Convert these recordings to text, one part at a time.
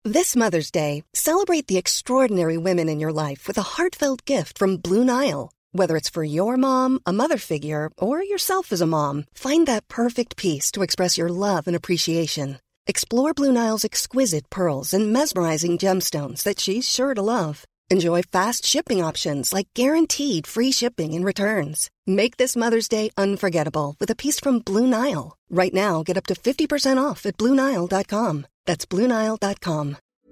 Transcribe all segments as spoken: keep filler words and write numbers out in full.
This Mother's Day, celebrate the extraordinary women in your life with a heartfelt gift from Blue Nile. Whether it's for your mom, a mother figure, or yourself as a mom, find that perfect piece to express your love and appreciation. Explore Blue Nile's exquisite pearls and mesmerizing gemstones that she's sure to love. Enjoy fast shipping options like guaranteed free shipping and returns. Make this Mother's Day unforgettable with a piece from Blue Nile. Right now, get up to fifty percent off at blue nile dot com. That's blue nile dot com.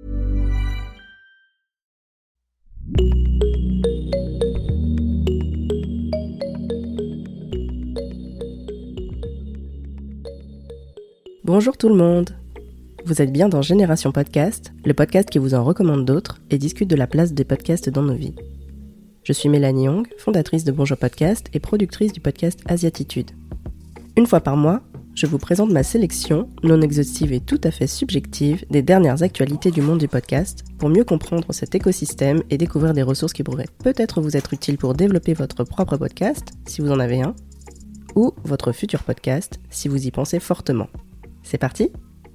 Bonjour tout le monde. Vous êtes bien dans Génération Podcast, le podcast qui vous en recommande d'autres et discute de la place des podcasts dans nos vies. Je suis Mélanie Young, fondatrice de Bonjour Podcast et productrice du podcast Asiatitude. Une fois par mois, je vous présente ma sélection, non exhaustive et tout à fait subjective, des dernières actualités du monde du podcast pour mieux comprendre cet écosystème et découvrir des ressources qui pourraient peut-être vous être utiles pour développer votre propre podcast, si vous en avez un, ou votre futur podcast, si vous y pensez fortement. C'est parti ?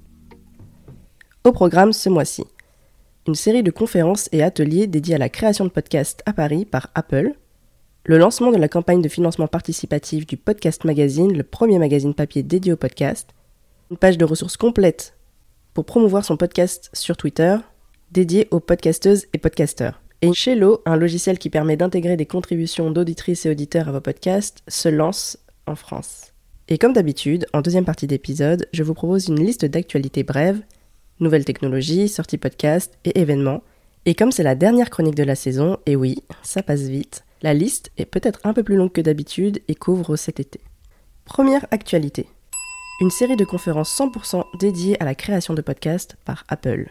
Au programme ce mois-ci, une série de conférences et ateliers dédiés à la création de podcasts à Paris par Apple, le lancement de la campagne de financement participatif du Podcast Magazine, le premier magazine papier dédié au podcast, une page de ressources complète pour promouvoir son podcast sur Twitter, dédiée aux podcasteuses et podcasteurs. Et Shello, un logiciel qui permet d'intégrer des contributions d'auditrices et auditeurs à vos podcasts, se lance en France. Et comme d'habitude, en deuxième partie d'épisode, je vous propose une liste d'actualités brèves, nouvelles technologies, sorties podcasts et événements. Et comme c'est la dernière chronique de la saison, et oui, ça passe vite, la liste est peut-être un peu plus longue que d'habitude et couvre cet été. Première actualité. Une série de conférences cent pour cent dédiées à la création de podcasts par Apple.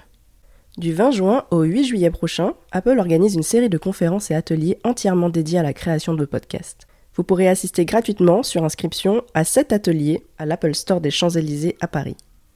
Du vingt juin au huit juillet prochain, Apple organise une série de conférences et ateliers entièrement dédiés à la création de podcasts. Vous pourrez assister gratuitement sur inscription à sept ateliers à l'Apple Store des Champs-Élysées à Paris.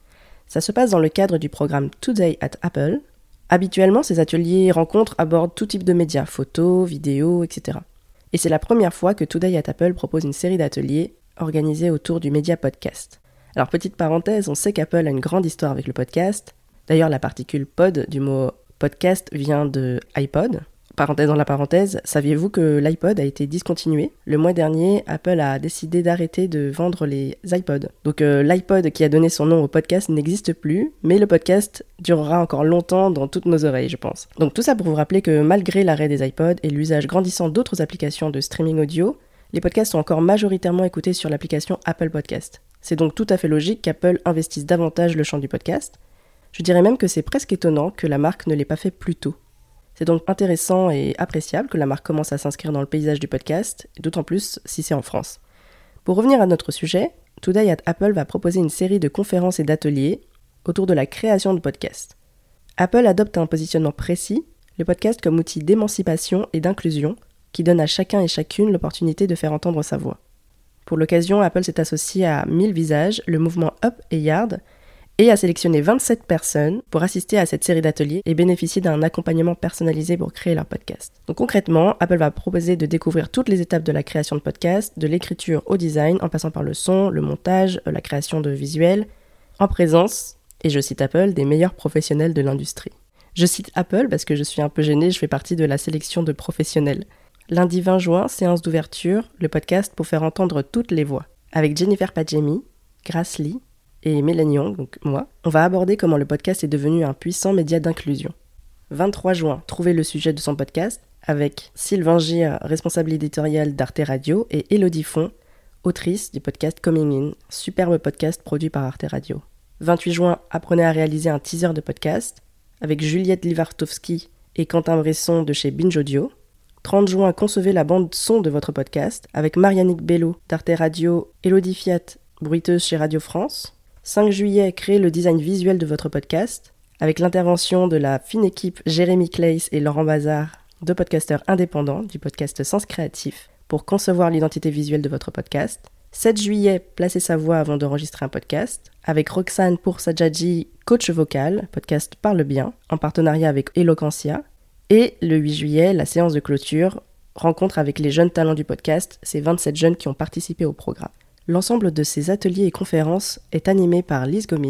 Ça se passe dans le cadre du programme Today at Apple. Habituellement, ces ateliers et rencontres abordent tout type de médias, photos, vidéos, et cetera. Et c'est la première fois que Today at Apple propose une série d'ateliers organisés autour du média podcast. Alors, petite parenthèse, on sait qu'Apple a une grande histoire avec le podcast. D'ailleurs, la particule pod du mot podcast vient de iPod. Parenthèse dans la parenthèse, saviez-vous que l'iPod a été discontinué ? Le mois dernier, Apple a décidé d'arrêter de vendre les iPods. Donc euh, l'iPod qui a donné son nom au podcast n'existe plus, mais le podcast durera encore longtemps dans toutes nos oreilles, je pense. Donc tout ça pour vous rappeler que malgré l'arrêt des iPods et l'usage grandissant d'autres applications de streaming audio, les podcasts sont encore majoritairement écoutés sur l'application Apple Podcast. C'est donc tout à fait logique qu'Apple investisse davantage le champ du podcast. Je dirais même que c'est presque étonnant que la marque ne l'ait pas fait plus tôt. C'est donc intéressant et appréciable que la marque commence à s'inscrire dans le paysage du podcast, et d'autant plus si c'est en France. Pour revenir à notre sujet, Today at Apple va proposer une série de conférences et d'ateliers autour de la création de podcasts. Apple adopte un positionnement précis, le podcast comme outil d'émancipation et d'inclusion, qui donne à chacun et chacune l'opportunité de faire entendre sa voix. Pour l'occasion, Apple s'est associé à mille visages, le mouvement Up et Yard, et a sélectionné vingt-sept personnes pour assister à cette série d'ateliers et bénéficier d'un accompagnement personnalisé pour créer leur podcast. Donc concrètement, Apple va proposer de découvrir toutes les étapes de la création de podcast, de l'écriture au design, en passant par le son, le montage, la création de visuels, en présence, et je cite Apple, des meilleurs professionnels de l'industrie. Je cite Apple parce que je suis un peu gênée, je fais partie de la sélection de professionnels. Lundi vingt juin, séance d'ouverture, le podcast pour faire entendre toutes les voix. Avec Jennifer Padjemi, Grace Lee, et Mélanie Young, donc moi, on va aborder comment le podcast est devenu un puissant média d'inclusion. vingt-trois juin, trouvez le sujet de son podcast avec Sylvain Gir, responsable éditorial d'Arte Radio, et Élodie Font, autrice du podcast Coming In, superbe podcast produit par Arte Radio. vingt-huit juin, apprenez à réaliser un teaser de podcast avec Juliette Livartowski et Quentin Bresson de chez Binge Audio. trente juin, concevez la bande son de votre podcast avec Mariannick Bello d'Arte Radio, Élodie Fiat, bruiteuse chez Radio France. cinq juillet, créez le design visuel de votre podcast avec l'intervention de la fine équipe Jérémy Claes et Laurent Bazar, deux podcasteurs indépendants du podcast Sens Créatif, pour concevoir l'identité visuelle de votre podcast. sept juillet, placez sa voix avant d'enregistrer un podcast avec Roxane Poursadjadji, coach vocal, podcast Parle Bien, en partenariat avec Eloquentia. Et le huit juillet, la séance de clôture, rencontre avec les jeunes talents du podcast, ces vingt-sept jeunes qui ont participé au programme. L'ensemble de ces ateliers et conférences est animé par Lise Gomis,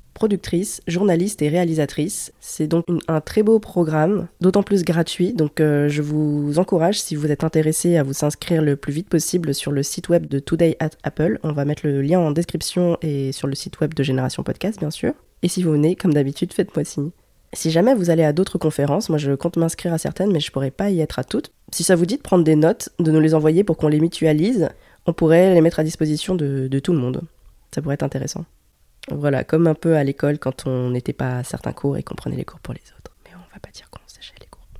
productrice, journaliste et réalisatrice. C'est donc une, un très beau programme, d'autant plus gratuit, donc euh, je vous encourage, si vous êtes intéressé, à vous inscrire le plus vite possible sur le site web de Today at Apple. On va mettre le lien en description et sur le site web de Génération Podcast, bien sûr. Et si vous venez, comme d'habitude, faites-moi signe. Si jamais vous allez à d'autres conférences, moi je compte m'inscrire à certaines, mais je pourrais pas y être à toutes. Si ça vous dit de prendre des notes, de nous les envoyer pour qu'on les mutualise, on pourrait les mettre à disposition de, de tout le monde. Ça pourrait être intéressant. Voilà, comme un peu à l'école quand on n'était pas à certains cours et qu'on prenait les cours pour les autres. Mais on va pas dire qu'on séchait les cours.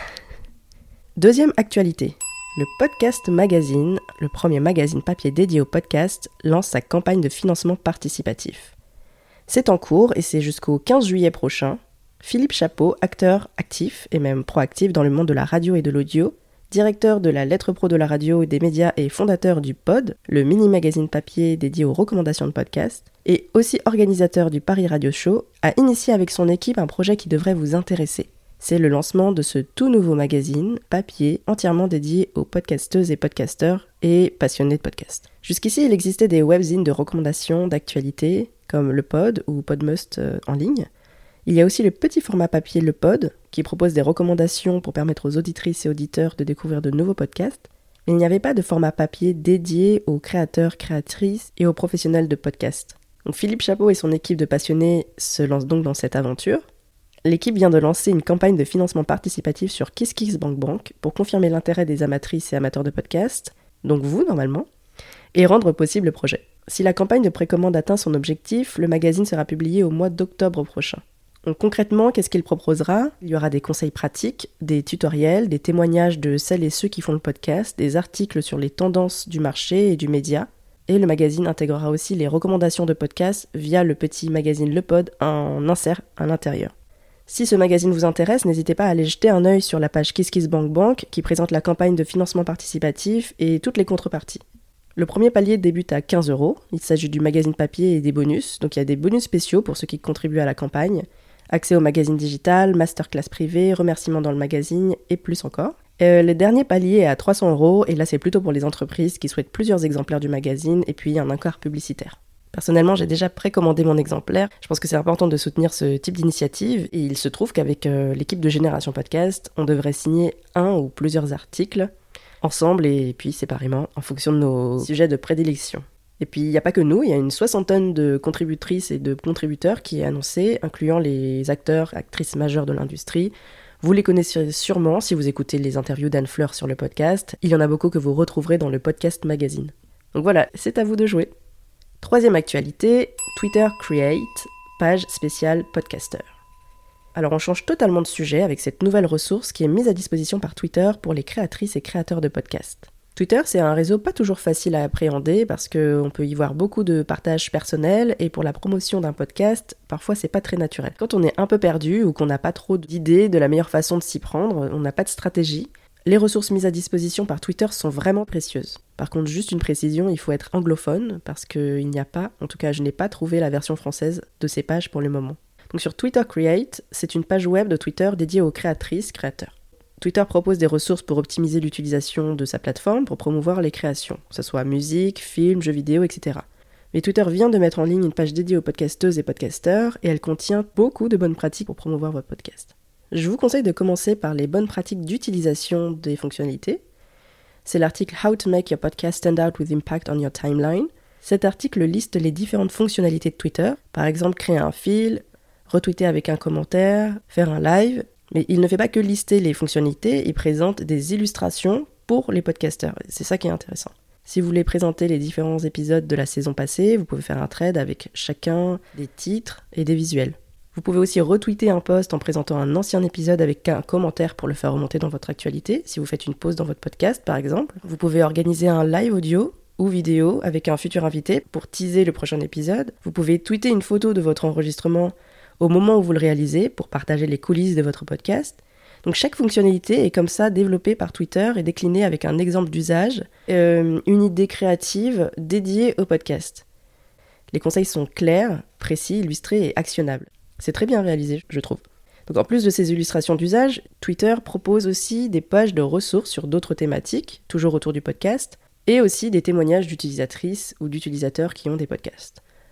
Deuxième actualité. Le Podcast Magazine, le premier magazine papier dédié au podcast, lance sa campagne de financement participatif. C'est en cours et c'est jusqu'au quinze juillet prochain. Philippe Chapeau, acteur actif et même proactif dans le monde de la radio et de l'audio, directeur de la lettre pro de la radio et des médias et fondateur du Pod, le mini-magazine papier dédié aux recommandations de podcasts, et aussi organisateur du Paris Radio Show, a initié avec son équipe un projet qui devrait vous intéresser. C'est le lancement de ce tout nouveau magazine papier entièrement dédié aux podcasteuses et podcasteurs et passionnés de podcasts. Jusqu'ici, il existait des webzines de recommandations d'actualité, comme le Pod ou Podmust euh, en ligne. Il y a aussi le petit format papier Le Pod, qui propose des recommandations pour permettre aux auditrices et auditeurs de découvrir de nouveaux podcasts. Mais il n'y avait pas de format papier dédié aux créateurs, créatrices et aux professionnels de podcasts. Donc Philippe Chapeau et son équipe de passionnés se lancent donc dans cette aventure. L'équipe vient de lancer une campagne de financement participatif sur KissKissBankBank pour confirmer l'intérêt des amatrices et amateurs de podcasts, donc vous normalement, et rendre possible le projet. Si la campagne de précommande atteint son objectif, le magazine sera publié au mois d'octobre prochain. Donc concrètement, qu'est-ce qu'il proposera ? Il y aura des conseils pratiques, des tutoriels, des témoignages de celles et ceux qui font le podcast, des articles sur les tendances du marché et du média. Et le magazine intégrera aussi les recommandations de podcasts via le petit magazine Le Pod en insert à l'intérieur. Si ce magazine vous intéresse, n'hésitez pas à aller jeter un œil sur la page KissKissBankBank qui présente la campagne de financement participatif et toutes les contreparties. Le premier palier débute à quinze euros. Il s'agit du magazine papier et des bonus. Donc il y a des bonus spéciaux pour ceux qui contribuent à la campagne. Accès au magazine digital, masterclass privé, remerciements dans le magazine et plus encore. Euh, le dernier palier est à trois cents euros et là c'est plutôt pour les entreprises qui souhaitent plusieurs exemplaires du magazine et puis un encart publicitaire. Personnellement, j'ai déjà précommandé mon exemplaire. Je pense que c'est important de soutenir ce type d'initiative et il se trouve qu'avec euh, l'équipe de Génération Podcast, on devrait signer un ou plusieurs articles ensemble et puis séparément en fonction de nos sujets de prédilection. Et puis, il n'y a pas que nous, il y a une soixantaine de contributrices et de contributeurs qui est annoncé, incluant les acteurs, actrices majeures de l'industrie. Vous les connaissez sûrement si vous écoutez les interviews d'Anne Fleur sur le podcast. Il y en a beaucoup que vous retrouverez dans le Podcast Magazine. Donc voilà, c'est à vous de jouer. Troisième actualité, Twitter Create, page spéciale podcaster. Alors on change totalement de sujet avec cette nouvelle ressource qui est mise à disposition par Twitter pour les créatrices et créateurs de podcasts. Twitter, c'est un réseau pas toujours facile à appréhender parce qu'on peut y voir beaucoup de partages personnels et pour la promotion d'un podcast, parfois c'est pas très naturel. Quand on est un peu perdu ou qu'on n'a pas trop d'idées de la meilleure façon de s'y prendre, on n'a pas de stratégie, les ressources mises à disposition par Twitter sont vraiment précieuses. Par contre, juste une précision, il faut être anglophone parce qu'il n'y a pas, en tout cas je n'ai pas trouvé la version française de ces pages pour le moment. Donc sur Twitter Create, c'est une page web de Twitter dédiée aux créatrices, créateurs. Twitter propose des ressources pour optimiser l'utilisation de sa plateforme pour promouvoir les créations, que ce soit musique, films, jeux vidéo, et cetera. Mais Twitter vient de mettre en ligne une page dédiée aux podcasteuses et podcasteurs et elle contient beaucoup de bonnes pratiques pour promouvoir votre podcast. Je vous conseille de commencer par les bonnes pratiques d'utilisation des fonctionnalités. C'est l'article « How to make your podcast stand out with impact on your timeline ». Cet article liste les différentes fonctionnalités de Twitter, par exemple créer un fil, retweeter avec un commentaire, faire un live. Mais il ne fait pas que lister les fonctionnalités, il présente des illustrations pour les podcasteurs. C'est ça qui est intéressant. Si vous voulez présenter les différents épisodes de la saison passée, vous pouvez faire un thread avec chacun des titres et des visuels. Vous pouvez aussi retweeter un post en présentant un ancien épisode avec un commentaire pour le faire remonter dans votre actualité, si vous faites une pause dans votre podcast par exemple. Vous pouvez organiser un live audio ou vidéo avec un futur invité pour teaser le prochain épisode. Vous pouvez tweeter une photo de votre enregistrement au moment où vous le réalisez pour partager les coulisses de votre podcast. Donc chaque fonctionnalité est comme ça développée par Twitter et déclinée avec un exemple d'usage, euh, une idée créative dédiée au podcast. Les conseils sont clairs, précis, illustrés et actionnables. C'est très bien réalisé, je trouve. Donc en plus de ces illustrations d'usage, Twitter propose aussi des pages de ressources sur d'autres thématiques, toujours autour du podcast, et aussi des témoignages d'utilisatrices ou d'utilisateurs qui ont des podcasts.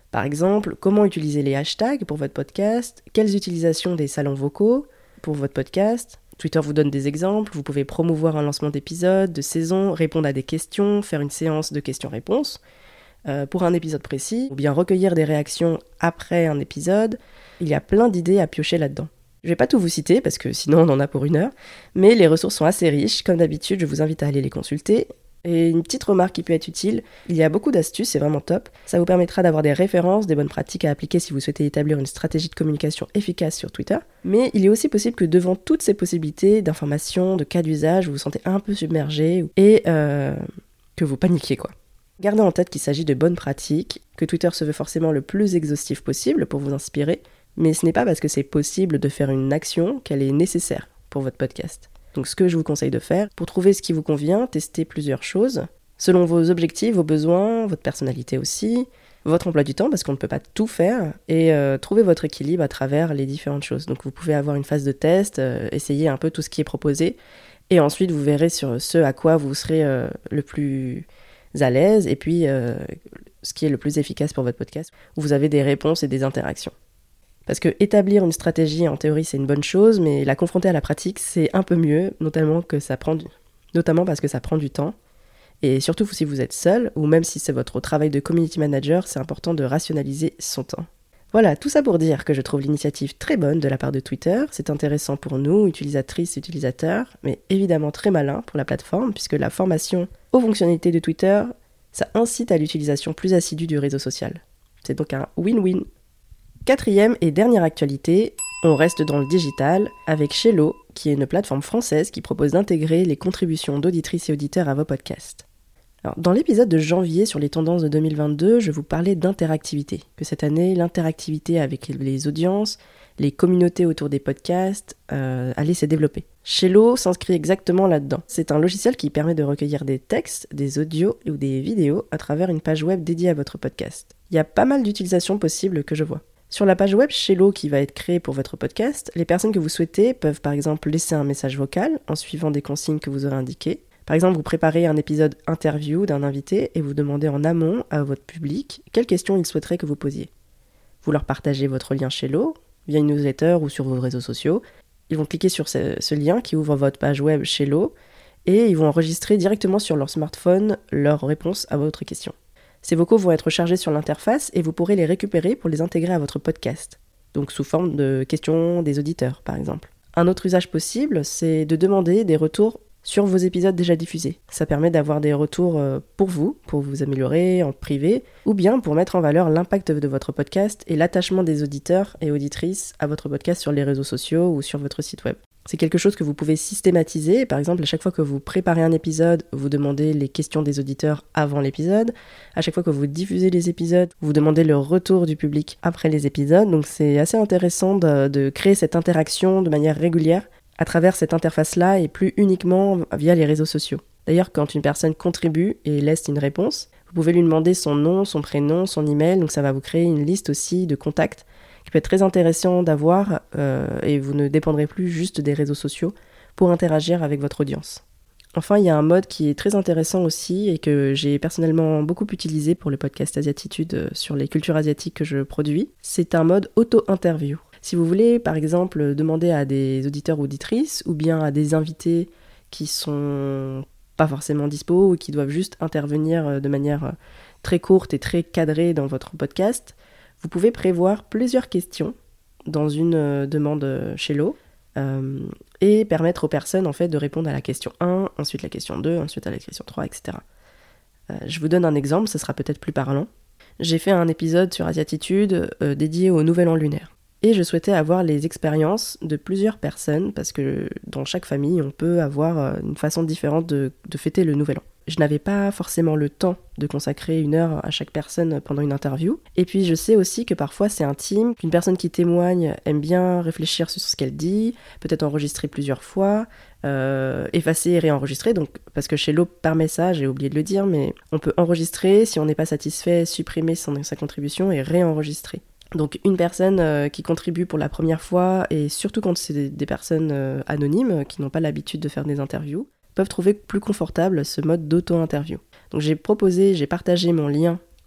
Par exemple, comment utiliser les hashtags pour votre podcast, quelles utilisations des salons vocaux pour votre podcast. Twitter vous donne des exemples, vous pouvez promouvoir un lancement d'épisode, de saison, répondre à des questions, faire une séance de questions-réponses euh, pour un épisode précis, ou bien recueillir des réactions après un épisode. Il y a plein d'idées à piocher là-dedans. Je ne vais pas tout vous citer parce que sinon on en a pour une heure, mais les ressources sont assez riches. Comme d'habitude, je vous invite à aller les consulter. Et une petite remarque qui peut être utile, il y a beaucoup d'astuces, c'est vraiment top. Ça vous permettra d'avoir des références, des bonnes pratiques à appliquer si vous souhaitez établir une stratégie de communication efficace sur Twitter. Mais il est aussi possible que devant toutes ces possibilités d'informations, de cas d'usage, vous vous sentez un peu submergé et euh, que vous paniquiez quoi. Gardez en tête qu'il s'agit de bonnes pratiques, que Twitter se veut forcément le plus exhaustif possible pour vous inspirer, mais ce n'est pas parce que c'est possible de faire une action qu'elle est nécessaire pour votre podcast. Donc ce que je vous conseille de faire, pour trouver ce qui vous convient, testez plusieurs choses, selon vos objectifs, vos besoins, votre personnalité aussi, votre emploi du temps, parce qu'on ne peut pas tout faire, et euh, trouver votre équilibre à travers les différentes choses. Donc vous pouvez avoir une phase de test, euh, essayer un peu tout ce qui est proposé, et ensuite vous verrez sur ce à quoi vous serez euh, le plus à l'aise, et puis euh, ce qui est le plus efficace pour votre podcast, où vous avez des réponses et des interactions. Parce que établir une stratégie, en théorie, c'est une bonne chose, mais la confronter à la pratique, c'est un peu mieux, notamment, que ça prend du... notamment parce que ça prend du temps. Et surtout si vous êtes seul, ou même si c'est votre travail de community manager, c'est important de rationaliser son temps. Voilà, tout ça pour dire que je trouve l'initiative très bonne de la part de Twitter. C'est intéressant pour nous, utilisatrices et utilisateurs, mais évidemment très malin pour la plateforme, puisque la formation aux fonctionnalités de Twitter, ça incite à l'utilisation plus assidue du réseau social. C'est donc un win-win. Quatrième et dernière actualité, on reste dans le digital avec Shello, qui est une plateforme française qui propose d'intégrer les contributions d'auditrices et auditeurs à vos podcasts. Alors, dans l'épisode de janvier sur les tendances de deux mille vingt-deux, je vous parlais d'interactivité, que cette année, l'interactivité avec les audiences, les communautés autour des podcasts, euh, allait se développer. Shello s'inscrit exactement là-dedans. C'est un logiciel qui permet de recueillir des textes, des audios ou des vidéos à travers une page web dédiée à votre podcast. Il y a pas mal d'utilisations possibles que je vois. Sur la page web Shello qui va être créée pour votre podcast, les personnes que vous souhaitez peuvent par exemple laisser un message vocal en suivant des consignes que vous aurez indiquées. Par exemple, vous préparez un épisode interview d'un invité et vous demandez en amont à votre public quelles questions ils souhaiteraient que vous posiez. Vous leur partagez votre lien Shello via une newsletter ou sur vos réseaux sociaux. Ils vont cliquer sur ce, ce lien qui ouvre votre page web Shello et ils vont enregistrer directement sur leur smartphone leur réponse à votre question. Ces vocaux vont être chargés sur l'interface et vous pourrez les récupérer pour les intégrer à votre podcast, donc sous forme de questions des auditeurs par exemple. Un autre usage possible, c'est de demander des retours sur vos épisodes déjà diffusés. Ça permet d'avoir des retours pour vous, pour vous améliorer en privé, ou bien pour mettre en valeur l'impact de votre podcast et l'attachement des auditeurs et auditrices à votre podcast sur les réseaux sociaux ou sur votre site web. C'est quelque chose que vous pouvez systématiser. Par exemple, à chaque fois que vous préparez un épisode, vous demandez les questions des auditeurs avant l'épisode. À chaque fois que vous diffusez les épisodes, vous demandez le retour du public après les épisodes. Donc c'est assez intéressant de, de créer cette interaction de manière régulière à travers cette interface-là et plus uniquement via les réseaux sociaux. D'ailleurs, quand une personne contribue et laisse une réponse, vous pouvez lui demander son nom, son prénom, son email. Donc ça va vous créer une liste aussi de contacts qui peut être très intéressant d'avoir euh, et vous ne dépendrez plus juste des réseaux sociaux pour interagir avec votre audience. Enfin, il y a un mode qui est très intéressant aussi et que j'ai personnellement beaucoup utilisé pour le podcast Asiatitude sur les cultures asiatiques que je produis. C'est un mode auto-interview. Si vous voulez, par exemple, demander à des auditeurs ou auditrices ou bien à des invités qui sont pas forcément dispo ou qui doivent juste intervenir de manière très courte et très cadrée dans votre podcast, vous pouvez prévoir plusieurs questions dans une euh, demande Shello euh, et permettre aux personnes en fait de répondre à la question un, ensuite la question deux, ensuite à la question trois, et cetera. Euh, je vous donne un exemple, ce sera peut-être plus parlant. J'ai fait un épisode sur Asiatitude euh, dédié au Nouvel An lunaire. Et je souhaitais avoir les expériences de plusieurs personnes parce que dans chaque famille, on peut avoir une façon différente de, de fêter le Nouvel An. Je n'avais pas forcément le temps de consacrer une heure à chaque personne pendant une interview. Et puis je sais aussi que parfois c'est intime, qu'une personne qui témoigne aime bien réfléchir sur ce qu'elle dit, peut-être enregistrer plusieurs fois, euh, effacer et réenregistrer. Donc, parce que Shello permet ça, j'ai oublié de le dire, mais on peut enregistrer, si on n'est pas satisfait, supprimer son, sa contribution et réenregistrer. Donc une personne euh, qui contribue pour la première fois, et surtout quand c'est des, des personnes euh, anonymes qui n'ont pas l'habitude de faire des interviews, peuvent trouver plus confortable ce mode d'auto-interview. Donc j'ai proposé, j'ai partagé mon lien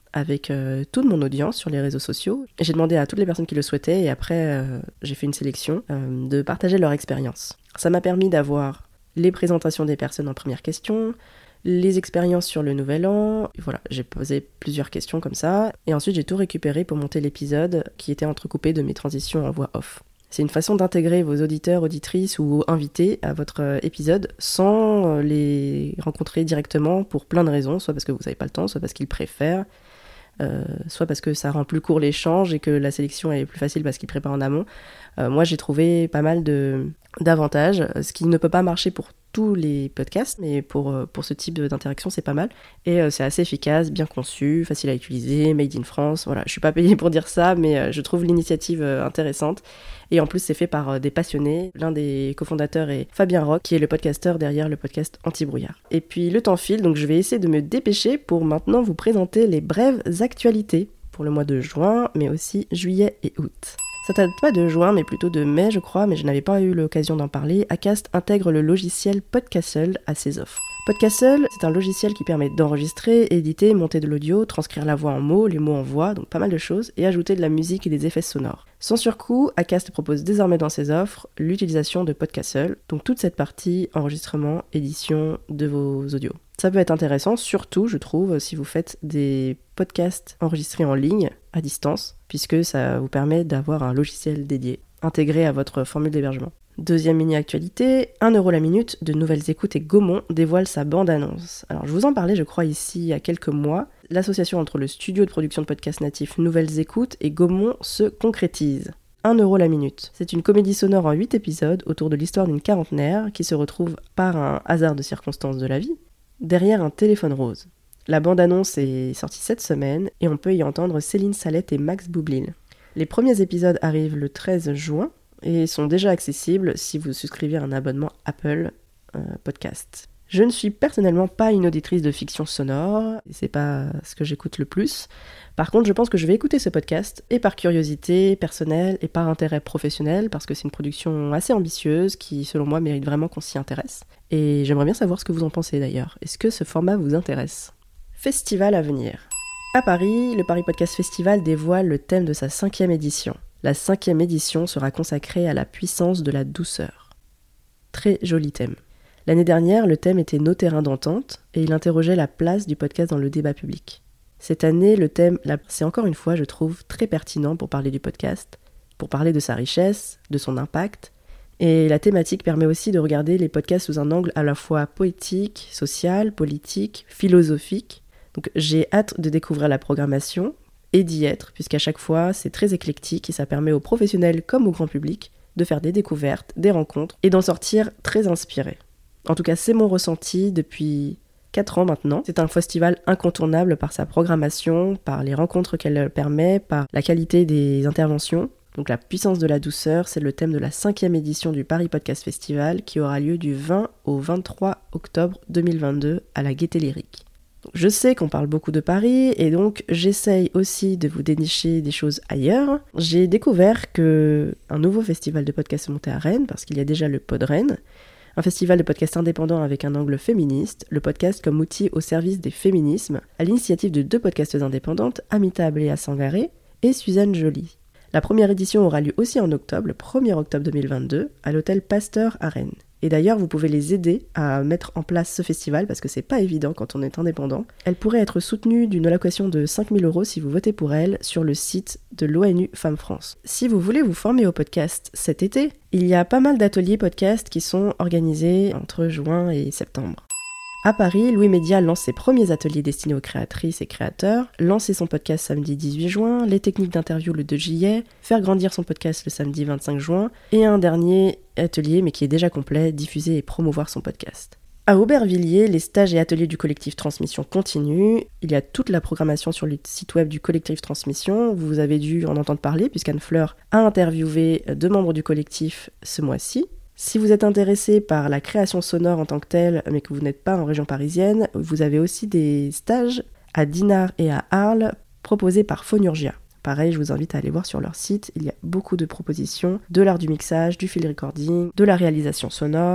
avec euh, toute mon audience sur les réseaux sociaux. Et j'ai demandé à toutes les personnes qui le souhaitaient et après euh, j'ai fait une sélection euh, de partager leur expérience. Ça m'a permis d'avoir les présentations des personnes en première question, les expériences sur le nouvel an, et voilà, j'ai posé plusieurs questions comme ça, et ensuite j'ai tout récupéré pour monter l'épisode qui était entrecoupé de mes transitions en voix off. C'est une façon d'intégrer vos auditeurs, auditrices ou invités à votre épisode sans les rencontrer directement pour plein de raisons, soit parce que vous n'avez pas le temps, soit parce qu'ils préfèrent, euh, soit parce que ça rend plus court l'échange et que la sélection est plus facile parce qu'ils préparent en amont. Euh, moi j'ai trouvé pas mal de, d'avantages, ce qui ne peut pas marcher pour tous les podcasts, mais pour, pour ce type d'interaction, c'est pas mal. Et euh, c'est assez efficace, bien conçu, facile à utiliser, made in France. Voilà, je suis pas payée pour dire ça, mais euh, je trouve l'initiative euh, intéressante. Et en plus, c'est fait par euh, des passionnés. L'un des cofondateurs est Fabien Roch, qui est le podcasteur derrière le podcast Anti-Brouillard. Et puis, le temps file, donc je vais essayer de me dépêcher pour maintenant vous présenter les brèves actualités pour le mois de juin, mais aussi juillet et août. Ça date pas de juin, mais plutôt de mai, je crois, mais je n'avais pas eu l'occasion d'en parler. Acast intègre le logiciel Podcastle à ses offres. Podcastle, c'est un logiciel qui permet d'enregistrer, éditer, monter de l'audio, transcrire la voix en mots, les mots en voix, donc pas mal de choses, et ajouter de la musique et des effets sonores. Sans surcoût, Acast propose désormais dans ses offres l'utilisation de Podcastle, donc toute cette partie enregistrement, édition de vos audios. Ça peut être intéressant, surtout, je trouve, si vous faites des podcasts enregistrés en ligne, à distance, puisque ça vous permet d'avoir un logiciel dédié, intégré à votre formule d'hébergement. Deuxième mini-actualité, un euro la minute de Nouvelles Écoutes et Gaumont dévoile sa bande-annonce. Alors je vous en parlais, je crois, ici, il y a quelques mois. L'association entre le studio de production de podcasts natifs Nouvelles Écoutes et Gaumont se concrétise. un euro la minute. C'est une comédie sonore en huit épisodes autour de l'histoire d'une quarantenaire qui se retrouve, par un hasard de circonstances de la vie, derrière un téléphone rose. La bande-annonce est sortie cette semaine et on peut y entendre Céline Salette et Max Boublil. Les premiers épisodes arrivent le treize juin et sont déjà accessibles si vous souscrivez à un abonnement Apple euh, Podcast. Je ne suis personnellement pas une auditrice de fiction sonore, c'est pas ce que j'écoute le plus. Par contre, je pense que je vais écouter ce podcast, et par curiosité personnelle et par intérêt professionnel, parce que c'est une production assez ambitieuse qui, selon moi, mérite vraiment qu'on s'y intéresse. Et j'aimerais bien savoir ce que vous en pensez d'ailleurs. Est-ce que ce format vous intéresse ? Festival à venir. À Paris, le Paris Podcast Festival dévoile le thème de sa cinquième édition. La cinquième édition sera consacrée à la puissance de la douceur. Très joli thème. L'année dernière, le thème était Nos terrains d'entente et il interrogeait la place du podcast dans le débat public. Cette année, le thème, c'est encore une fois, je trouve, très pertinent pour parler du podcast, pour parler de sa richesse, de son impact. Et la thématique permet aussi de regarder les podcasts sous un angle à la fois poétique, social, politique, philosophique. Donc j'ai hâte de découvrir la programmation et d'y être, puisqu'à chaque fois, c'est très éclectique et ça permet aux professionnels comme au grand public de faire des découvertes, des rencontres et d'en sortir très inspirés. En tout cas, c'est mon ressenti depuis quatre ans maintenant. C'est un festival incontournable par sa programmation, par les rencontres qu'elle permet, par la qualité des interventions. Donc la puissance de la douceur, c'est le thème de la cinquième édition du Paris Podcast Festival qui aura lieu du vingt au vingt-trois octobre deux mille vingt-deux à la Gaîté Lyrique. Je sais qu'on parle beaucoup de Paris et donc j'essaye aussi de vous dénicher des choses ailleurs. J'ai découvert que un nouveau festival de podcast se montait à Rennes parce qu'il y a déjà le Pod Rennes, un festival de podcast indépendant avec un angle féministe, le podcast comme outil au service des féminismes, à l'initiative de deux podcasteuses indépendantes, Amita Léa Sangaré et Suzanne Joly. La première édition aura lieu aussi en octobre, le premier octobre deux mille vingt-deux, à l'hôtel Pasteur à Rennes. Et d'ailleurs, vous pouvez les aider à mettre en place ce festival parce que c'est pas évident quand on est indépendant. Elle pourrait être soutenue d'une allocation de cinq mille euros si vous votez pour elle sur le site de l'O N U Femmes France. Si vous voulez vous former au podcast cet été, il y a pas mal d'ateliers podcast qui sont organisés entre juin et septembre. À Paris, Louis Média lance ses premiers ateliers destinés aux créatrices et créateurs, lancer son podcast samedi dix-huit juin, les techniques d'interview le deux juillet, faire grandir son podcast le samedi vingt-cinq juin, et un dernier atelier, mais qui est déjà complet, diffuser et promouvoir son podcast. À Aubervilliers, les stages et ateliers du collectif Transmission continuent. Il y a toute la programmation sur le site web du collectif Transmission. Vous avez dû en entendre parler, puisqu'Anne Fleur a interviewé deux membres du collectif ce mois-ci. Si vous êtes intéressé par la création sonore en tant que telle, mais que vous n'êtes pas en région parisienne, vous avez aussi des stages à Dinard et à Arles proposés par Phonurgia. Pareil, je vous invite à aller voir sur leur site, il y a beaucoup de propositions, de l'art du mixage, du field recording, de la réalisation sonore,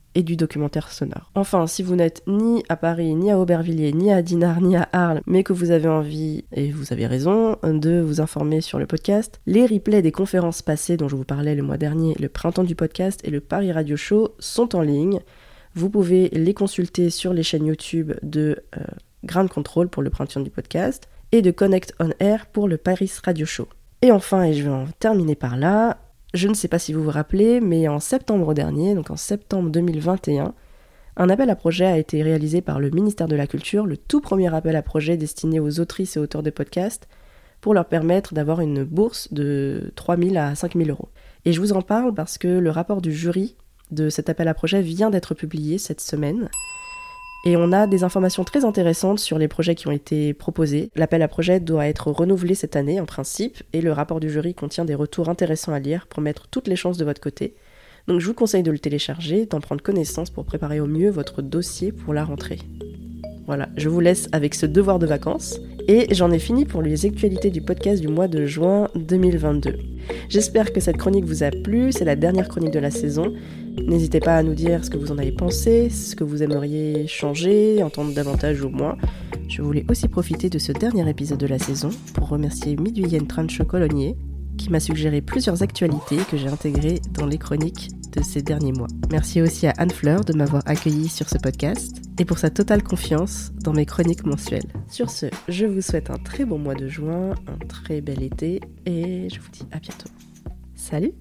et du documentaire sonore. Enfin, si vous n'êtes ni à Paris, ni à Aubervilliers, ni à Dinard, ni à Arles, mais que vous avez envie, et vous avez raison, de vous informer sur le podcast, les replays des conférences passées dont je vous parlais le mois dernier, le Printemps du podcast et le Paris Radio Show, sont en ligne. Vous pouvez les consulter sur les chaînes YouTube de euh, Ground Control pour le Printemps du podcast et de Connect On Air pour le Paris Radio Show. Et enfin, et je vais en terminer par là, je ne sais pas si vous vous rappelez, mais en septembre dernier, donc en septembre deux mille vingt et un, un appel à projet a été réalisé par le ministère de la Culture, le tout premier appel à projet destiné aux autrices et auteurs de podcasts, pour leur permettre d'avoir une bourse de trois mille à cinq mille euros. Et je vous en parle parce que le rapport du jury de cet appel à projet vient d'être publié cette semaine. Et on a des informations très intéressantes sur les projets qui ont été proposés. L'appel à projet doit être renouvelé cette année en principe, et le rapport du jury contient des retours intéressants à lire pour mettre toutes les chances de votre côté. Donc je vous conseille de le télécharger, d'en prendre connaissance pour préparer au mieux votre dossier pour la rentrée. Voilà, je vous laisse avec ce devoir de vacances, et j'en ai fini pour les actualités du podcast du mois de juin deux mille vingt-deux. J'espère que cette chronique vous a plu, c'est la dernière chronique de la saison. N'hésitez pas à nous dire ce que vous en avez pensé, ce que vous aimeriez changer, entendre davantage ou moins. Je voulais aussi profiter de ce dernier épisode de la saison pour remercier Midwiyen Trancho-Colognier, qui m'a suggéré plusieurs actualités que j'ai intégrées dans les chroniques de ces derniers mois. Merci aussi à Anne Fleur de m'avoir accueilli sur ce podcast et pour sa totale confiance dans mes chroniques mensuelles. Sur ce, je vous souhaite un très bon mois de juin, un très bel été et je vous dis à bientôt. Salut!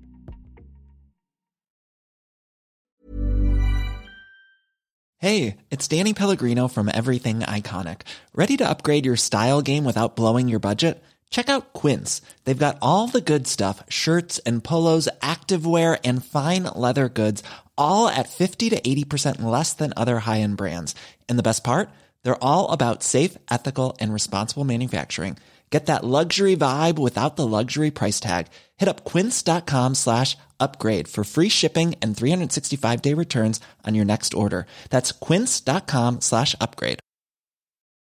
Hey, it's Danny Pellegrino from Everything Iconic. Ready to upgrade your style game without blowing your budget? Check out Quince. They've got all the good stuff, shirts and polos, activewear, and fine leather goods, all at fifty to eighty percent less than other high-end brands. And the best part? They're all about safe, ethical, and responsible manufacturing. Get that luxury vibe without the luxury price tag. Hit up quince.com slash upgrade for free shipping and three sixty-five day returns on your next order. That's quince.com slash upgrade.